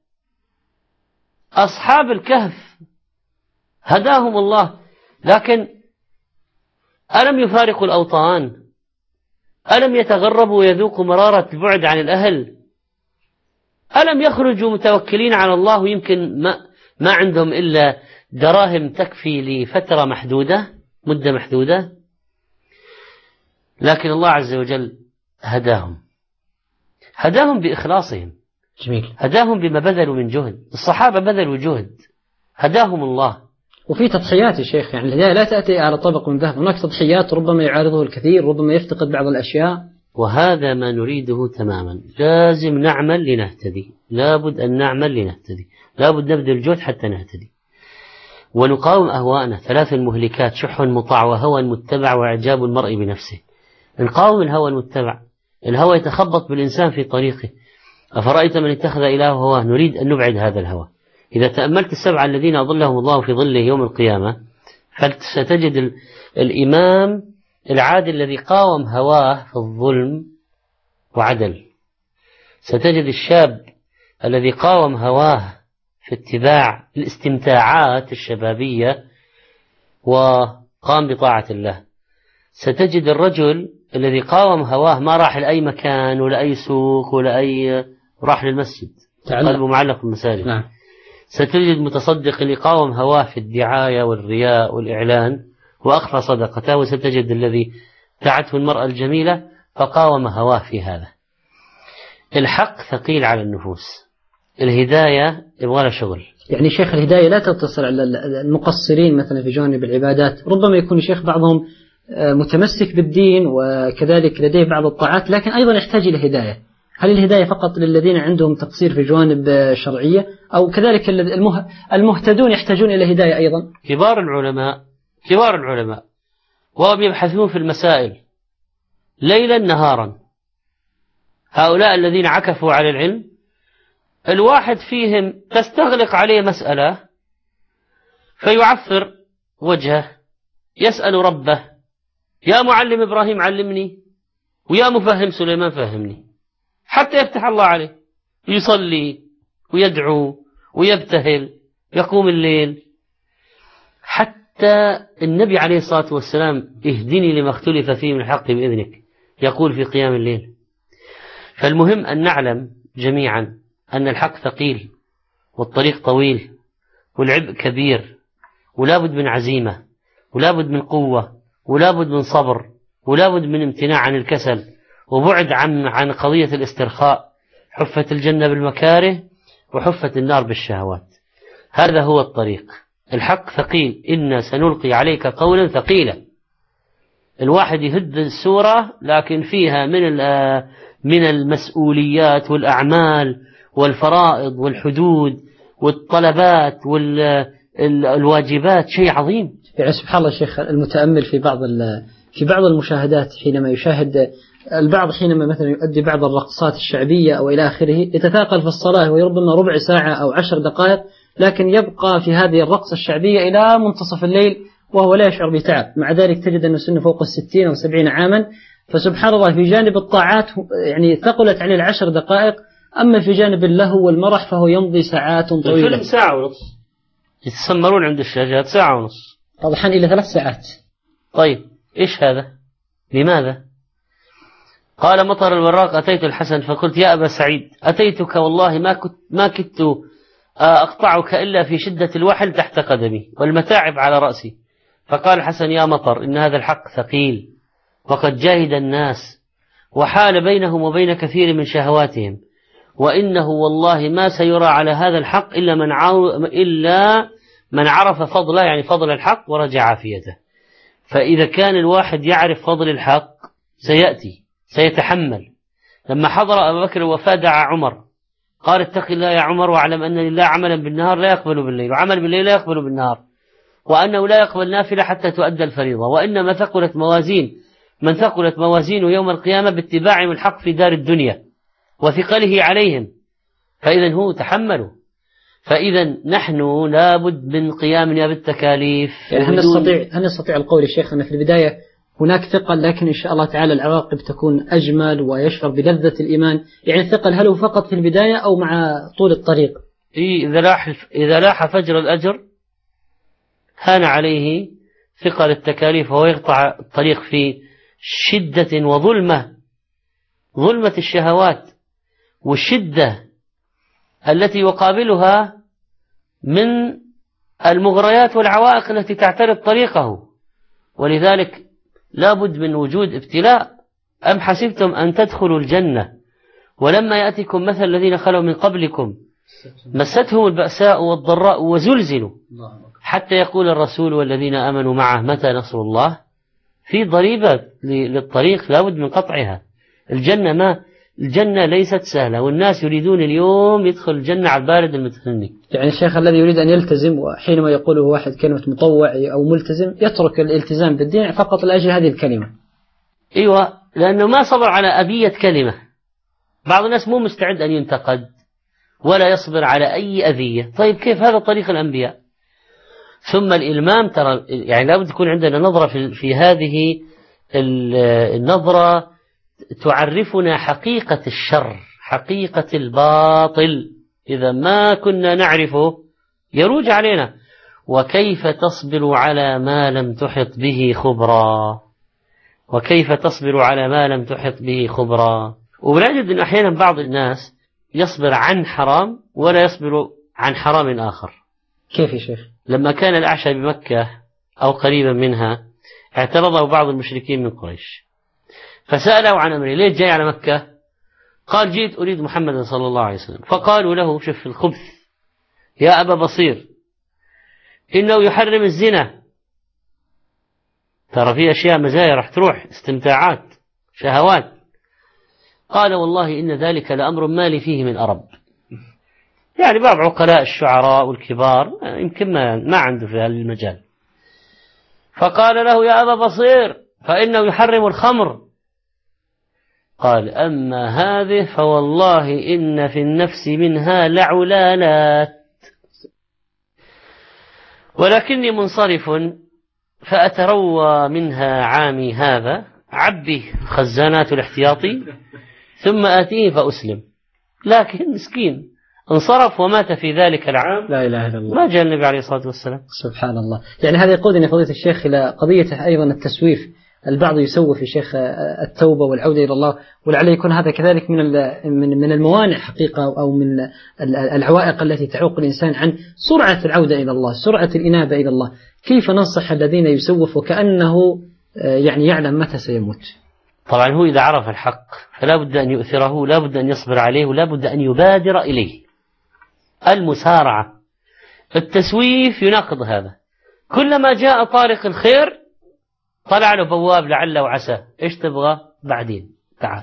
أصحاب الكهف هداهم الله، لكن ألم يفارقوا الأوطان؟ ألم يتغربوا ويذوقوا مرارة البعد عن الأهل؟ ألم يخرجوا متوكلين على الله ويمكن ما عندهم إلا دراهم تكفي لفترة محدودة، مدة محدودة؟ لكن الله عز وجل هداهم بإخلاصهم. جميل. هداهم بما بذلوا من جهد. الصحابة بذلوا جهد، هداهم الله. وفي تضحيات يا شيخ، يعني الهداية لا تأتي على طبق من ذهب، هناك تضحيات ربما يعارضه الكثير، ربما يفتقد بعض الأشياء. وهذا ما نريده تماما. لازم نعمل لنهتدي، لابد أن نعمل لنهتدي، لابد نبذل الجهد حتى نهتدي، ونقاوم أهواءنا. 3 المهلكات: شح مطاع، وهوى متبع، وإعجاب المرء بنفسه. نقاوم الهوى المتبع. الهوى يتخبط بالإنسان في طريقه. أفرأيت من اتخذ إلهه هواه؟ نريد أن نبعد هذا الهوى. إذا تأملت 7 الذين أظلهم الله في ظله يوم القيامة، ستجد الإمام العادل الذي قاوم هواه في الظلم وعدل. ستجد الشاب الذي قاوم هواه في اتباع الاستمتاعات الشبابية وقام بطاعة الله. ستجد الرجل الذي قاوم هواه، ما راح لأي مكان ولا أي سوق ولا أي، راح للمسجد، قلبه معلق بالمساجد. نعم. ستجد المتصدق اللي قاوم هواه في الدعاية والرياء والإعلان وأخفى صدقته. وستجد الذي دعته المرأة الجميلة فقاوم هواه في هذا. الحق ثقيل على النفوس، الهداية يبغى لها شغل. يعني شيخ، الهداية لا تقتصر على المقصرين مثلا في جانب العبادات، ربما يكون شيخ بعضهم متمسك بالدين وكذلك لديه بعض الطاعات، لكن أيضا يحتاج إلى هداية. هل الهداية فقط للذين عندهم تقصير في جوانب شرعية، أو كذلك المهتدون يحتاجون إلى هداية أيضا؟ كبار العلماء وهم يبحثون في المسائل ليلا نهارا. هؤلاء الذين عكفوا على العلم، الواحد فيهم تستغلق عليه مسألة فيعفر وجهه، يسأل ربه: يا معلم إبراهيم علمني، ويا مفهم سليمان فهمني، حتى يفتح الله عليه، يصلي ويدعو ويبتهل، يقوم الليل، حتى حتى النبي عليه الصلاة والسلام اهدني لما اختلف فيه من الحق بإذنك يقول في قيام الليل. فالمهم أن نعلم جميعا أن الحق ثقيل والطريق طويل والعبء كبير، ولا بد من عزيمة، ولا بد من قوة، ولا بد من صبر، ولا بد من امتناع عن الكسل وبعد عن قضية الاسترخاء. حفت الجنة بالمكاره وحفت النار بالشهوات. هذا هو الطريق. الحق ثقيل، إنا سنلقي عليك قولا ثقيلا. الواحد يهد السورة لكن فيها من المسؤوليات والأعمال والفرائض والحدود والطلبات والواجبات شيء عظيم. يعني سبحان الله شيخ، المتأمل في بعض المشاهدات حينما يشاهد البعض حينما مثلا يؤدي بعض الرقصات الشعبية أو إلى آخره يتثاقل في الصلاة وربما ربع ساعة أو 10 دقائق، لكن يبقى في هذه الرقصة الشعبية إلى منتصف الليل وهو لا يشعر بتعب. مع ذلك تجد أن سنه فوق 60 أو 70 عاما. فسبحان الله في جانب الطاعات يعني ثقلت عليه 10 دقائق، أما في جانب اللهو والمرح فهو يمضي ساعات طويلة. الفيلم ساعة ونص، يتسمرون عند الشاشات ساعة ونص، طبعا إلى 3 ساعات. طيب إيش هذا؟ لماذا؟ قال مطر الوراق أتيت الحسن فقلت يا أبا سعيد أتيتك والله ما كدت أقطعك إلا في شدة الوحل تحت قدمي والمتاعب على رأسي. فقال الحسن يا مطر إن هذا الحق ثقيل وقد جاهد الناس وحال بينهم وبين كثير من شهواتهم، وإنه والله ما سيرى على هذا الحق إلا من عرف فضله، يعني فضل الحق ورجع عافيته. فإذا كان الواحد يعرف فضل الحق سيتحمل. لما حضر أبا بكر الوفاة دعا عمر قال اتق الله يا عمر واعلم أن لله عملا بالنهار لا يقبل بالليل، وعمل بالليل لا يقبل بالنهار، وأنه لا يقبل نافلة حتى تؤدى الفريضة، وإنما من ثقلت موازينه يوم القيامة باتباعهم الحق في دار الدنيا وثقله عليهم. فإذا هو تحملوا. فإذا نحن لابد من قيامنا بالتكاليف. يعني هل نستطيع القول يا شيخ أن في البداية هناك ثقل، لكن إن شاء الله تعالى العواقب تكون أجمل ويشعر بلذة الإيمان؟ يعني الثقل هل هو فقط في البداية أو مع طول الطريق؟ إذا لاح فجر الأجر هان عليه ثقل التكاليف وهو يقطع الطريق في شدة ظلمة الشهوات والشدة التي يقابلها من المغريات والعوائق التي تعترض طريقه. ولذلك لابد من وجود ابتلاء. أم حسبتم أن تدخلوا الجنة ولما يأتكم مثل الذين خلوا من قبلكم مستهم البأساء والضراء وزلزلوا حتى يقول الرسول والذين آمنوا معه متى نصر الله. في ضريبة للطريق لابد من قطعها. الجنة ليست سهلة، والناس يريدون اليوم يدخل الجنة على البارد المتهني. يعني الشيخ الذي يريد أن يلتزم وحينما يقوله واحد كلمة مطوع أو ملتزم يترك الالتزام بالدين فقط لأجل هذه الكلمة. أيوة، لأنه ما صبر على أبية كلمة. بعض الناس مو مستعد أن ينتقد ولا يصبر على أي أذية. طيب كيف هذا طريق الأنبياء؟ ثم الإلمام، ترى يعني لابد يكون عندنا نظرة في هذه النظرة تعرفنا حقيقة الشر، حقيقة الباطل. إذا ما كنا نعرفه يروج علينا. وكيف تصبر على ما لم تحط به خبرا، وكيف تصبر على ما لم تحط به خبرا. ونجد أن أحيانا بعض الناس يصبر عن حرام ولا يصبر عن حرام آخر. كيف يا شيخ؟ لما كان الأعشى بمكة أو قريبا منها اعترضه بعض المشركين من قريش فسألوا عن أمره، ليه جاي على مكة؟ قال جيت أريد محمد صلى الله عليه وسلم. فقالوا له شوف الخبث يا أبا بصير إنه يحرم الزنا. ترى في أشياء مزايا راح تروح، استمتاعات شهوات. قال والله إن ذلك لأمر ما لي فيه من أرب. يعني بعض عقلاء الشعراء والكبار يمكن ما عنده في هذا المجال. فقال له يا أبا بصير فإنه يحرم الخمر. قال أما هذه فوالله إن في النفس منها لعلانات ولكني منصرف فأتروى منها عامي هذا، عبي خزانات الاحتياطي ثم آتيه فأسلم. لكن مسكين انصرف ومات في ذلك العام، لا إله إلا الله، ما جاء النبي عليه الصلاة والسلام. سبحان الله. يعني هذا يقودنا يا فضيلة الشيخ إلى قضية أيضا التسويف. البعض يسوف يا شيخ التوبة والعودة إلى الله، ولعل يكون هذا كذلك من الموانع حقيقة، أو من العوائق التي تعوق الإنسان عن سرعة العودة إلى الله، سرعة الإنابة إلى الله. كيف ننصح الذين يسوف وكأنه يعني يعلم متى سيموت؟ طبعا هو إذا عرف الحق فلا بد أن يؤثره، لا بد أن يصبر عليه، ولا بد أن يبادر إليه. المسارعة، التسويف يناقض هذا. كلما جاء طارق الخير طلع له بواب لعل وعسى، إيش تبغى بعدين، تعال.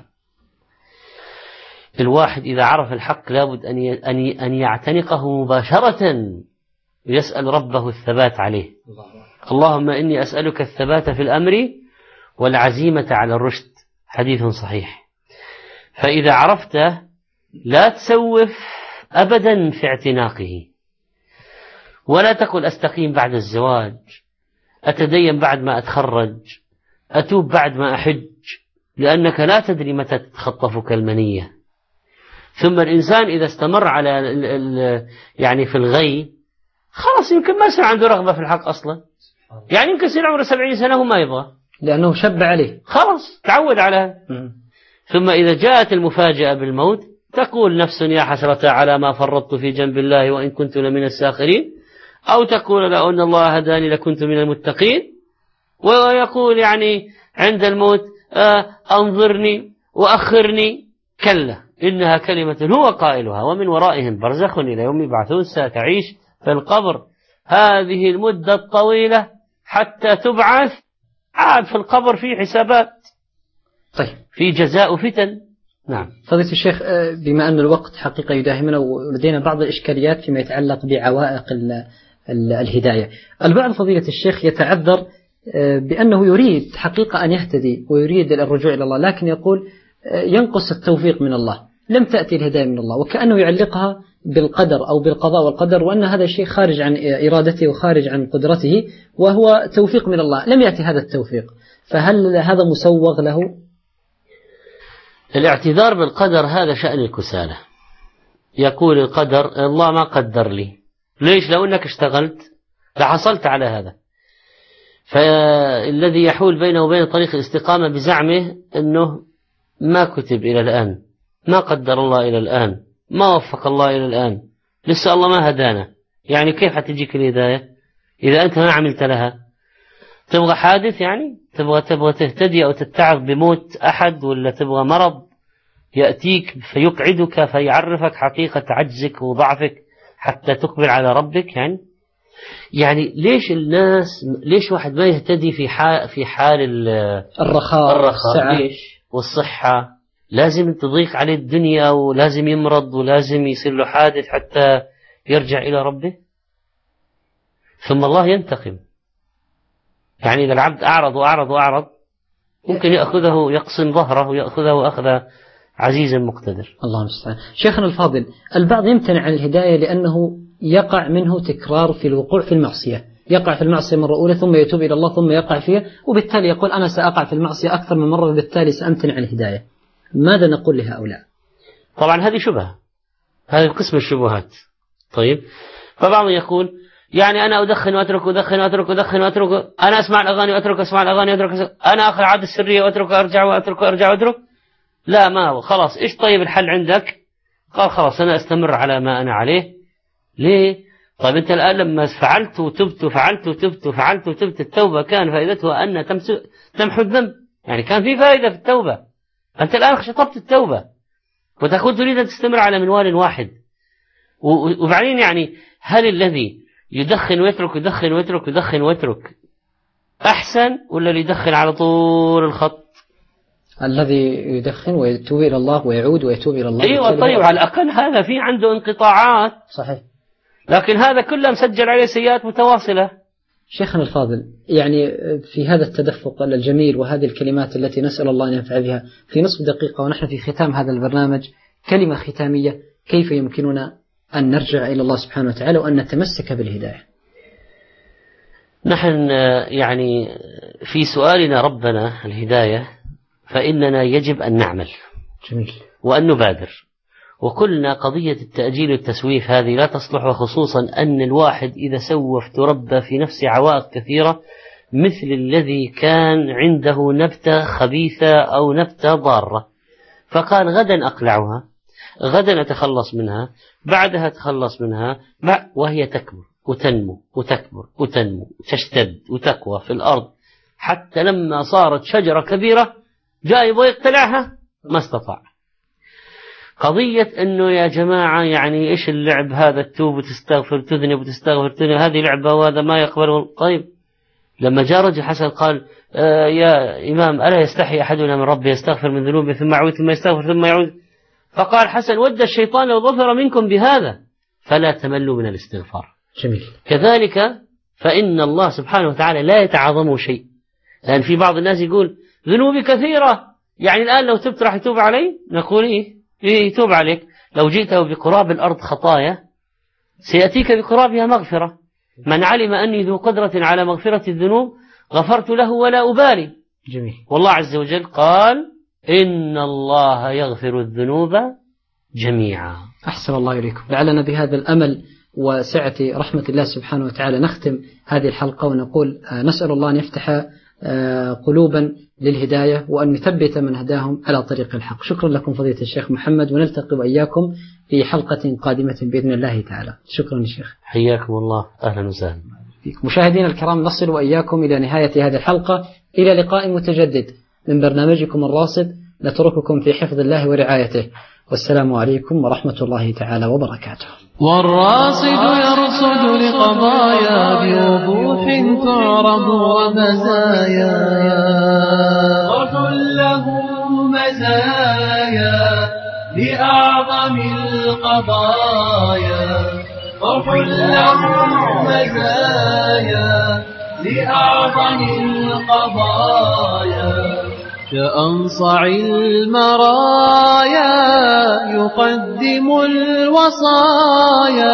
الواحد إذا عرف الحق لابد أن يعتنقه مباشرة ويسأل ربه الثبات عليه. اللهم إني أسألك الثبات في الأمر والعزيمة على الرشد، حديث صحيح. فإذا عرفته لا تسوف أبدا في اعتناقه، ولا تقل أستقيم بعد الزواج، أتدين بعد ما أتخرج، أتوب بعد ما أحج، لأنك لا تدري متى تتخطفك المنية. ثم الإنسان إذا استمر على يعني في الغي خلاص يمكن ما يصير عنده رغبة في الحق أصلا، يعني يمكن يصير عمره 70 سنة وما يبغى، لأنه شب عليه، خلاص تعود على. ثم إذا جاءت المفاجأة بالموت تقول نفس يا حسرة على ما فرطت في جنب الله وإن كنت لمن الساخرين، أو تقول لو أن الله هداني لكنت من المتقين، ويقول يعني عند الموت أنظرني وأخرني، كلا إنها كلمة هو قائلها ومن ورائهم برزخ إلى يوم يبعثون، ستعيش في القبر هذه المدة الطويلة حتى تبعث، عاد في القبر في حسابات، طيب في جزاء وفتن. نعم فضيلة الشيخ، بما أن الوقت حقيقة يداهمنا ولدينا بعض الإشكاليات فيما يتعلق بعوائق الهداية، البعض فضيلة الشيخ يتعذر بأنه يريد حقيقة أن يهتدي ويريد الرجوع إلى الله، لكن يقول ينقص التوفيق من الله، لم تأتي الهداية من الله، وكأنه يعلقها بالقدر أو بالقضاء والقدر، وأن هذا الشيء خارج عن إرادته وخارج عن قدرته، وهو توفيق من الله، لم يأتي هذا التوفيق، فهل هذا مسوغ له؟ الاعتذار بالقدر هذا شأن الكسالى. يقول القدر الله ما قدر لي، ليش؟ لو أنك اشتغلت لحصلت على هذا. فالذي يحول بينه وبين طريق الاستقامة بزعمه أنه ما كتب إلى الآن، ما قدر الله إلى الآن، ما وفق الله إلى الآن، لسه الله ما هدانا، يعني كيف حتجيك الهداية إذا أنت ما عملت لها؟ تبغى حادث يعني؟ تبغى تهتدي أو تتعظ بموت أحد، ولا تبغى مرض يأتيك فيقعدك فيعرفك حقيقة عجزك وضعفك حتى تقبل على ربك؟ يعني ليش واحد ما يهتدي في حال الرخاء ليش؟ والصحة لازم تضيق عليه الدنيا، ولازم يمرض، ولازم يصير له حادث حتى يرجع إلى ربه؟ ثم الله ينتقم، يعني إذا العبد أعرض وأعرض وأعرض ممكن يأخذه، يقسم ظهره ويأخذه أخذ عزيز مقتدر. الله المستعان. شيخنا الفاضل، البعض يمتنع عن الهداية لأنه يقع منه تكرار في الوقوع في المعصية، يقع في المعصية مرة أولى ثم يتوب إلى الله ثم يقع فيها، وبالتالي يقول أنا سأقع في المعصية أكثر من مرة وبالتالي سأمتنع عن الهداية. ماذا نقول لهؤلاء؟ طبعا هذه شبهة، هذه قسم الشبهات. طيب، فبعض يقول يعني أنا أدخن وأترك، أدخن وأترك، أدخن وأترك، أنا أسمع الأغاني وأترك، أسمع الأغاني وأترك، أنا أخذ عادة السرية وأترك وأرجع وأترك وأرجع وأترك. لا، ما هو خلاص. إيش طيب الحل عندك؟ قال خلاص أنا أستمر على ما أنا عليه. ليه؟ طيب أنت الآن لما فعلت وتبت وفعلت وتبت وفعلت وتبت، التوبة كان فائدتها أن تمحو الذنب، يعني كان في فائدة في التوبة. أنت الآن شطبت التوبة وتقول تريد أن تستمر على منوال واحد. وبعدين يعني هل الذي يدخن ويترك يدخن ويترك يدخن ويترك أحسن، ولا اللي يدخن على طول الخط؟ الذي يدخن ويتوب إلى الله ويعود ويتوب إلى الله. أيوة، طيب على الأقل هذا في عنده انقطاعات، صحيح، لكن هذا كله مسجل عليه سيئات متواصلة. شيخنا الفاضل، يعني في هذا التدفق الجميل وهذه الكلمات التي نسأل الله أن ينفع بها في نصف دقيقة ونحن في ختام هذا البرنامج، كلمة ختامية، كيف يمكننا أن نرجع إلى الله سبحانه وتعالى وأن نتمسك بالهداية؟ نحن يعني في سؤالنا ربنا الهداية، فإننا يجب أن نعمل، جميل، وأن نبادر، وقلنا قضية التأجيل والتسويف هذه لا تصلح، وخصوصا أن الواحد إذا سوف تربى في نفسه عوائق كثيرة، مثل الذي كان عنده نبتة خبيثة أو نبتة ضارة، فقال غدا أقلعها، غدا أتخلص منها، بعدها أتخلص منها، وهي تكبر وتنمو وتكبر وتنمو، تشتد وتقوى في الأرض، حتى لما صارت شجرة كبيرة جاء يبغى يقتلعها ما استطاع. قضية أنه يا جماعة يعني إيش اللعب هذا، تتوب وتستغفر، تذنب وتستغفر، تذنب، هذه لعبة وهذا ما يقبله. طيب لما جاء رجل حسن قال يا إمام ألا يستحي أحدنا من ربه يستغفر من ذنوبه ثم يعود ثم يستغفر ثم يعود، فقال حسن ود الشيطان لو ظفر منكم بهذا فلا تملوا من الاستغفار. جميل. كذلك فإن الله سبحانه وتعالى لا يتعاظمه شيء، لأن في بعض الناس يقول ذنوبي كثيرة، يعني الآن لو تبت راح يتوب علي، نقول إيه يتوب عليك، لو جئته بقراب الأرض خطايا سيأتيك بقرابها مغفرة، من علم أني ذو قدرة على مغفرة الذنوب غفرت له ولا أبالي. جميل. والله عز وجل قال إن الله يغفر الذنوب جميعا. أحسن الله إليكم. لعلنا بهذا الأمل وسعة رحمة الله سبحانه وتعالى نختم هذه الحلقة ونقول نسأل الله أن يفتح قلوبا للهداية وأن يثبت من هداهم على طريق الحق. شكرا لكم فضيلة الشيخ محمد، ونلتقي وإياكم في حلقة قادمة بإذن الله تعالى. شكرا يا شيخ. حياكم الله، أهلا وسهلا. مشاهدينا الكرام، نصل وإياكم إلى نهاية هذه الحلقة، إلى لقاء متجدد من برنامجكم الراصد، نترككم في حفظ الله ورعايته، والسلام عليكم ورحمة الله تعالى وبركاته. والراصد يرصد لقضايا بوضوح تعرض ومزايا، فرح له مزايا لأعظم القضايا، فرح له مزايا لأعظم القضايا، كأنصع المرايا يقدم الوصايا.